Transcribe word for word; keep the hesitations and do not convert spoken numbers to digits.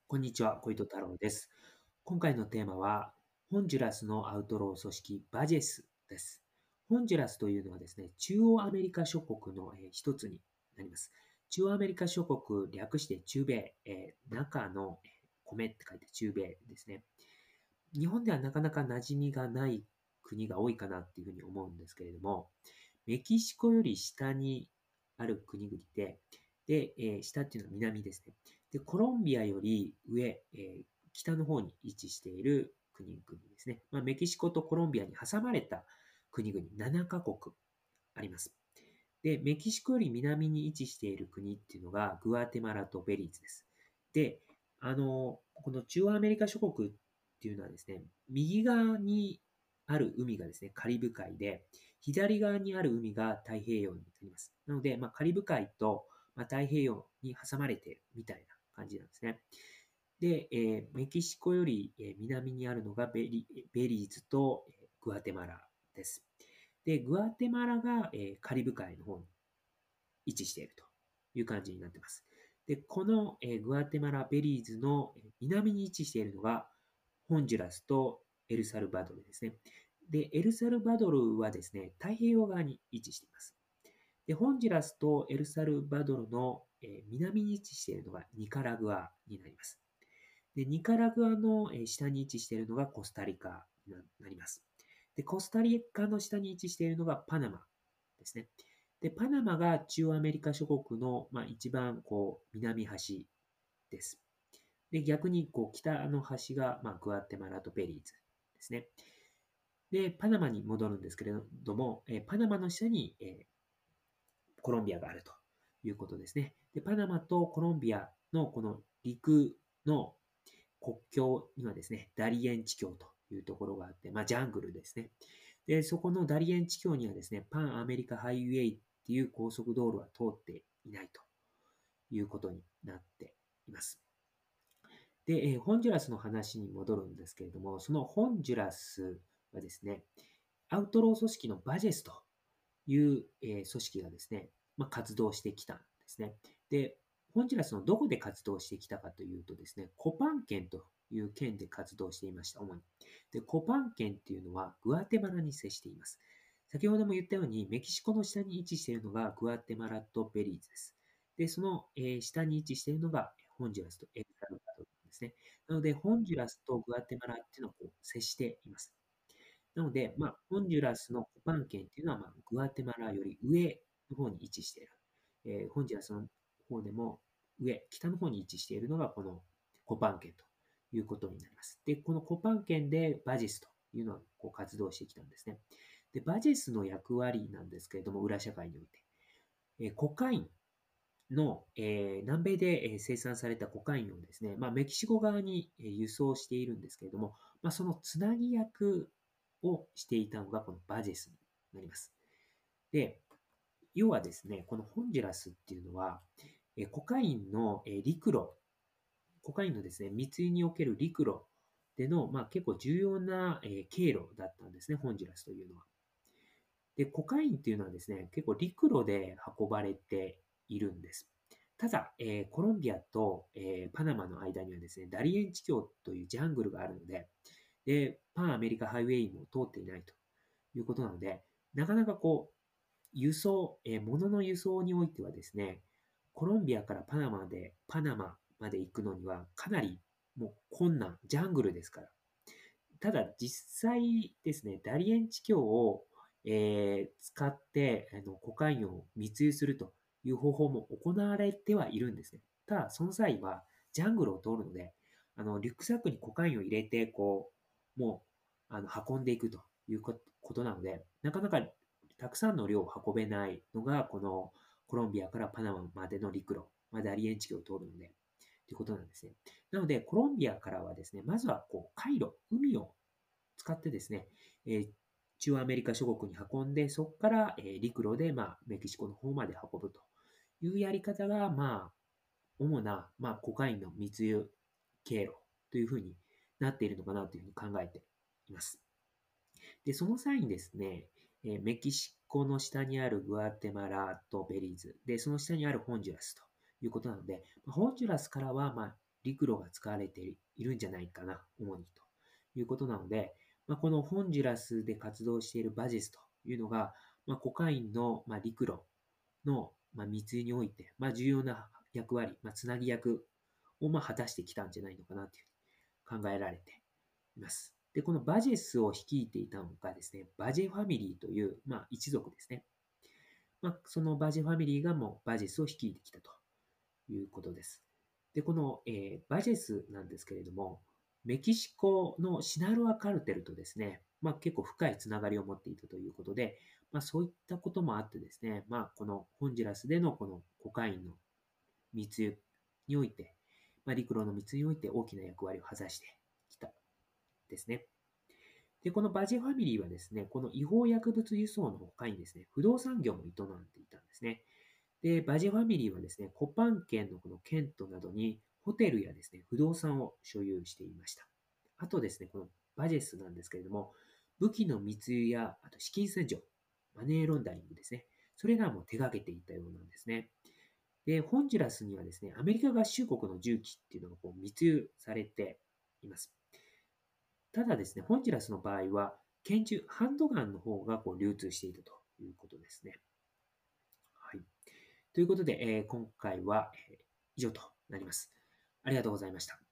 こんにちは、小糸太郎です。今回のテーマは、ホンジュラスのアウトロー組織バジェスです。ホンジュラスというのはですね、中央アメリカ諸国の、えー一つになります。中央アメリカ諸国、略して中米、えー中の、えー米って書いて中米ですね。日本ではなかなか馴染みがない国が多いかなっていうふうに思うんですけれども、メキシコより下にある国々で、で、えー下っていうのは南ですね。で、コロンビアより上、えー北の方に位置している国々ですね。まあ、メキシコとコロンビアに挟まれた国々ななカ国あります。で、メキシコより南に位置している国っていうのがグアテマラとベリーズです。で、あの、この中央アメリカ諸国っていうのはですね、右側にある海がですね、カリブ海で、左側にある海が太平洋になります。なので、まあ、カリブ海と、まあ、太平洋に挟まれているみたいな感じなんですね。で、えーメキシコよりえー南にあるのがベリベリーズとえーグアテマラです。で、グアテマラがえーカリブ海の方に位置しているという感じになっています。で、このえーグアテマラ、ベリーズのえー南に位置しているのがホンジュラスとエルサルバドルですね。で、エルサルバドルはですね、太平洋側に位置しています。で、ホンジュラスとエルサルバドルのえー南に位置しているのがニカラグアになります。で、ニカラグアの下に位置しているのがコスタリカになります。で、コスタリカの下に位置しているのがパナマですね。で、パナマが中央アメリカ諸国の、まあ、一番こう南端です。で、逆にこう北の端が、まあ、グアテマラとベリーズですね。で、パナマに戻るんですけれども、えパナマの下に、えコロンビアがあるということですね。で、パナマとコロンビアのこの陸の国境にはですね、ダリエン地境というところがあって、まあ、ジャングルですね。で、そこのダリエン地境にはですね、パンアメリカハイウェイっていう高速道路は通っていないということになっています。で、えーホンジュラスの話に戻るんですけれども、そのホンジュラスはですね、アウトロー組織のバジェスという、えー組織がですね、まあ、活動してきたんですね。で、ホンジュラスのどこで活動してきたかというとですね、コパン県という県で活動していました、主に。で、コパン県っていうのはグアテマラに接しています。先ほども言ったように、メキシコの下に位置しているのがグアテマラとベリーズです。で、その、えー下に位置しているのがホンジュラスとエルサルバドルですね。なので、ホンジュラスとグアテマラっていうのはこう接しています。なので、まあ、ホンジュラスのコパン県っていうのは、まあ、グアテマラより上の方に位置している。えーホンジュラスの方でも上、北の方に位置しているのがこのコパン県ということになります。で、このコパン県でバジスというのはこう活動してきたんですね。で、バジスの役割なんですけれども、裏社会において、えーコカインの、えー南米でえー生産されたコカインをですね、まあ、メキシコ側にえー輸送しているんですけれども、まあ、そのつなぎ役をしていたのがこのバジェスになります。で、要はですね、このホンジュラスっていうのは、えーコカインのえー陸路、コカインのですね、密輸における陸路での、まあ、結構重要なえー経路だったんですね、ホンジュラスというのは。で、コカインっていうのはですね、結構陸路で運ばれているんです。ただ、えーコロンビアと、えーパナマの間にはですね、ダリエン地境というジャングルがあるので、で、パンアメリカハイウェイも通っていないということなので、なかなかこう、輸送、えー物の輸送においてはですね、コロンビアからパナマで、パナマまで行くのにはかなりもう困難、ジャングルですから。ただ実際ですね、ダリエン地境を、えー使ってあのコカインを密輸するという方法も行われてはいるんですね。ただ、その際はジャングルを通るので、あのリュックサックにコカインを入れて、こう、もうあの運んでいくということなので、なかなかたくさんの量を運べないのが、このコロンビアからパナマまでの陸路、まあ、ダリエン地境を通るので、ということなんですね。なので、コロンビアからはですね、まずはこう海路、海を使ってですね、えー中央アメリカ諸国に運んで、そこから、えー陸路で、まあ、メキシコの方まで運ぶというやり方が、まあ、主な、まあ、コカインの密輸経路というふうになっているのかなというふうに考えています。で、その際にですね、えーメキシコの下にあるグアテマラとベリーズ、で、その下にあるホンジュラスということなので、ホンジュラスからは、まあ、 陸路が使われているんじゃないかな、主にということなので、まあ、このホンジュラスで活動しているバジェスというのが、まあ、コカインの、まあ、陸路の、まあ、密輸において、まあ、重要な役割、まあ、つなぎ役を、まあ、果たしてきたんじゃないのかなというふうに考えられています。で、このバジェスを率いていたのがですね、バジェファミリーという、まあ、一族ですね。まあ、そのバジェファミリーがもうバジェスを率いてきたということです。で、この、えーバジェスなんですけれども、メキシコのシナロアカルテルとですね、まあ、結構深いつながりを持っていたということで、まあ、そういったこともあってですね、まあ、このホンジュラスでのこのコカインの密輸において、まあ、陸路の密輸において大きな役割を果たしてきたですね。で、このバジェファミリーはですね、この違法薬物輸送の他にですね、不動産業も営んでいたんですね。で、バジェファミリーはですね、コパン県のこのケントなどにホテルやですね、不動産を所有していました。あとですね、このバジェスなんですけれども、武器の密輸や、あと資金洗浄、マネーロンダリングですね。それらも手掛けていたようなんですね。で、ホンジュラスにはですね、アメリカ合衆国の銃器っていうのがこう密輸されています。ただですね、ホンジュラスの場合は、拳銃、ハンドガンの方がこう流通していたということですね。はい。ということで、えー今回は、えー以上となります。ありがとうございました。